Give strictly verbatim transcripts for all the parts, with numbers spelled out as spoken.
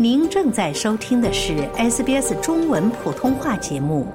您正在收听的是 S B S 中文普通话节目。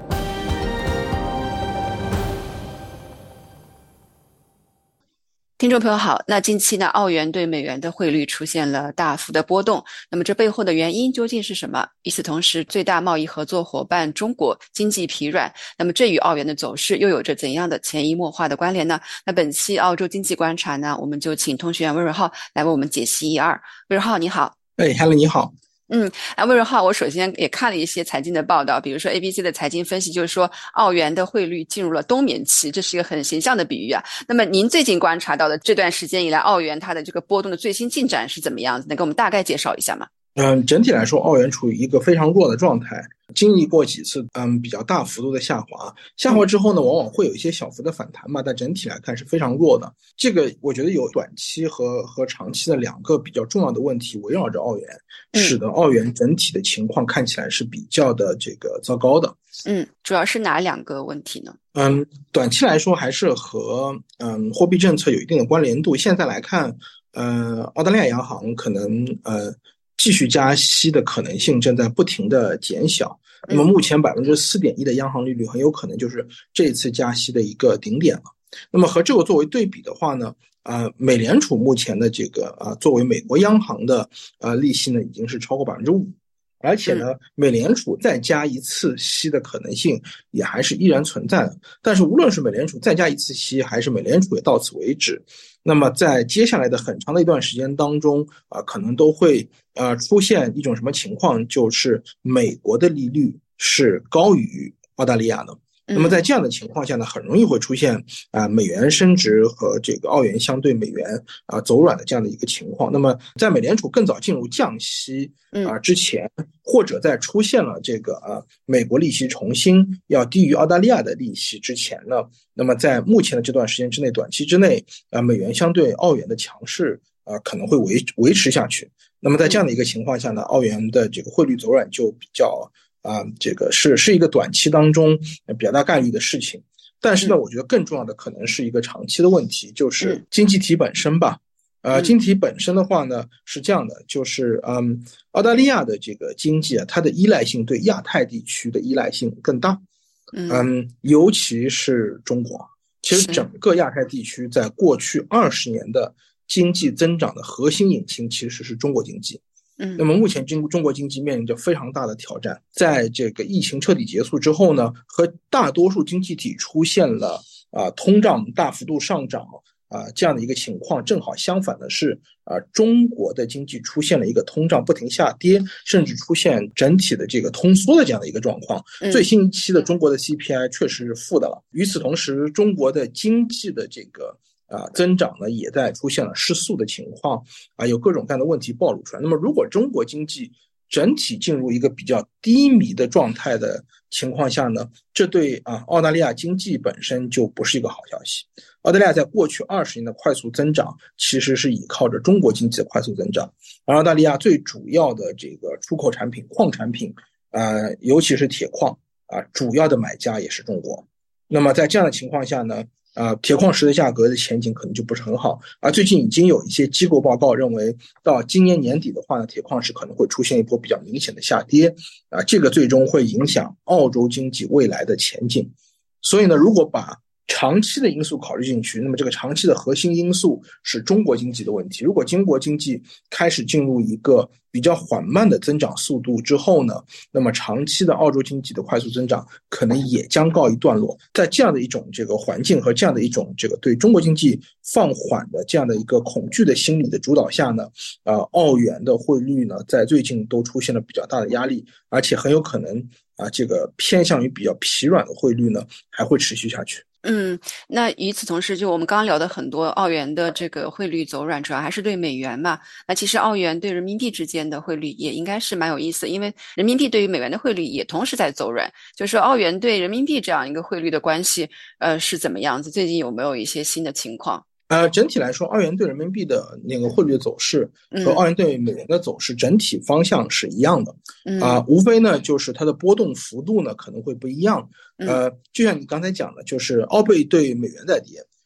听众朋友好，那近期呢，澳元对美元的汇率出现了大幅的波动，那么这背后的原因究竟是什么？与此同时，最大贸易合作伙伴中国经济疲软，那么这与澳元的走势又有着怎样的潜移默化的关联呢？那本期澳洲经济观察呢，我们就请通讯员魏瑞浩来为我们解析一二。魏瑞浩你好。 哎 Helen 你好。 嗯，啊，魏瑞浩，我首先也看了一些财经的报道，比如说 A B C 的财经分析，就是说澳元的汇率进入了冬眠期，这是一个很形象的比喻啊。那么您最近观察到的这段时间以来，澳元它的这个波动的最新进展是怎么样子？能给我们大概介绍一下吗？ 嗯，整体来说，澳元处于一个非常弱的状态，经历过几次嗯比较大幅度的下滑，下滑之后呢，往往会有一些小幅的反弹嘛，但整体来看是非常弱的。这个我觉得有短期和和长期的两个比较重要的问题围绕着澳元，使得澳元整体的情况看起来是比较的这个糟糕的。 嗯，主要是哪两个问题呢？ 嗯，短期来说还是和嗯货币政策有一定的关联度。现在来看，呃，澳大利亚央行可能呃。继续加息的可能性正在不停的减小，那么目前 百分之四点一 的央行利率很有可能就是这一次加息的一个顶点了。那么和这个作为对比的话呢，呃，美联储目前的这个呃作为美国央行的呃利息呢已经是超过 百分之五， 而且呢美联储再加一次息的可能性也还是依然存在的。但是无论是美联储再加一次息，还是美联储也到此为止，那么在接下来的很长的一段时间当中啊、呃，可能都会呃出现一种什么情况，就是美国的利率是高于澳大利亚的。那么在这样的情况下呢，很容易会出现啊、呃、美元升值和这个澳元相对美元啊、呃、走软的这样的一个情况。那么在美联储更早进入降息啊、呃、之前，或者在出现了这个啊、呃、美国利息重新要低于澳大利亚的利息之前呢，那么在目前的这段时间之内，短期之内啊、呃、美元相对澳元的强势啊、呃、可能会维维持下去。那么在这样的一个情况下呢，澳元的这个汇率走软就比较啊、呃，这个是是一个短期当中比较大概率的事情。但是呢，我觉得更重要的可能是一个长期的问题，就是经济体本身吧。呃，经济体本身的话呢是这样的，就是嗯，澳大利亚的这个经济啊，它的依赖性对亚太地区的依赖性更大。嗯，尤其是中国。其实整个亚太地区在过去二十年的经济增长的核心引擎其实是中国经济。嗯，那么目前中中国经济面临着非常大的挑战，在这个疫情彻底结束之后呢，和大多数经济体出现了啊、呃、通胀大幅度上涨啊、呃、这样的一个情况。正好相反的是啊、呃、中国的经济出现了一个通胀不停下跌，甚至出现整体的这个通缩的这样的一个状况。最新一期的中国的 C P I 确实是负的了。与此同时，中国的经济的这个啊，增长呢也在出现了失速的情况啊，有各种各样的问题暴露出来。那么，如果中国经济整体进入一个比较低迷的状态的情况下呢，这对啊澳大利亚经济本身就不是一个好消息。澳大利亚在过去二十年的快速增长，其实是依靠着中国经济的快速增长，而澳大利亚最主要的这个出口产品矿产品，呃，尤其是铁矿啊，主要的买家也是中国。那么在这样的情况下呢，啊、呃，铁矿石的价格的前景可能就不是很好。而最近已经有一些机构报告认为，到今年年底的话呢，铁矿石可能会出现一波比较明显的下跌啊、呃，这个最终会影响澳洲经济未来的前景。所以呢，如果把长期的因素考虑进去，那么这个长期的核心因素是中国经济的问题。如果中国经济开始进入一个比较缓慢的增长速度之后呢，那么长期的澳洲经济的快速增长可能也将告一段落。在这样的一种这个环境和这样的一种这个对中国经济放缓的这样的一个恐惧的心理的主导下呢，呃，澳元的汇率呢在最近都出现了比较大的压力，而且很有可能啊，这个偏向于比较疲软的汇率呢还会持续下去。 嗯，那与此同时，就我们刚刚聊的很多澳元的这个汇率走软，主要还是对美元嘛。那其实澳元对人民币之间的汇率也应该是蛮有意思，因为人民币对于美元的汇率也同时在走软。就是说澳元对人民币这样一个汇率的关系，呃，是怎么样子？最近有没有一些新的情况？ 呃，整体来说，澳元对人民币的那个汇率的走势和澳元对美元的走势整体方向是一样的，啊、呃，无非呢就是它的波动幅度呢可能会不一样。呃，就像你刚才讲的，就是澳币对美元在跌，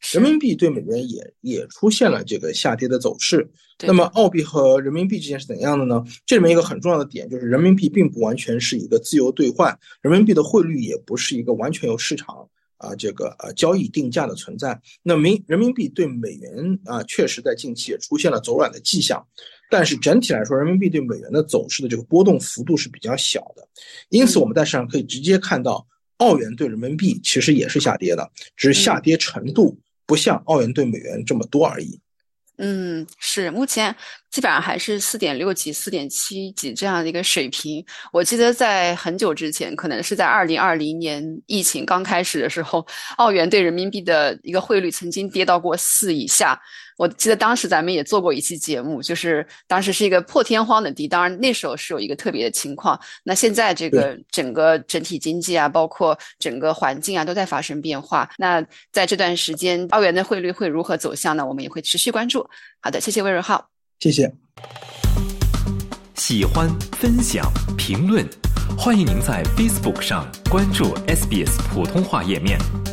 人民币对美元也也出现了这个下跌的走势。那么澳币和人民币之间是怎样的呢？这里面一个很重要的点就是人民币并不完全是一个自由兑换，人民币的汇率也不是一个完全由市场啊这个呃交易定价的存在。那民人民币对美元啊确实在近期也出现了走软的迹象，但是整体来说人民币对美元的走势的这个波动幅度是比较小的，因此我们在市场可以直接看到澳元对人民币其实也是下跌的，只是下跌程度不像澳元对美元这么多而已。 嗯，是，目前基本上还是四点六几、四点七几这样的一个水平。我记得在很久之前，可能是在二零二零年疫情刚开始的时候，澳元对人民币的一个汇率曾经跌到过四以下。我记得当时咱们也做过一期节目，就是当时是一个破天荒的低，当然那时候是有一个特别的情况。那现在这个整个整体经济啊，包括整个环境啊，都在发生变化。那在这段时间，澳元的汇率会如何走向呢？我们也会持续关注。好的，谢谢魏瑞浩， 谢谢。 喜欢、分享、评论，欢迎您在 Facebook 上关注 S B S 普通话页面。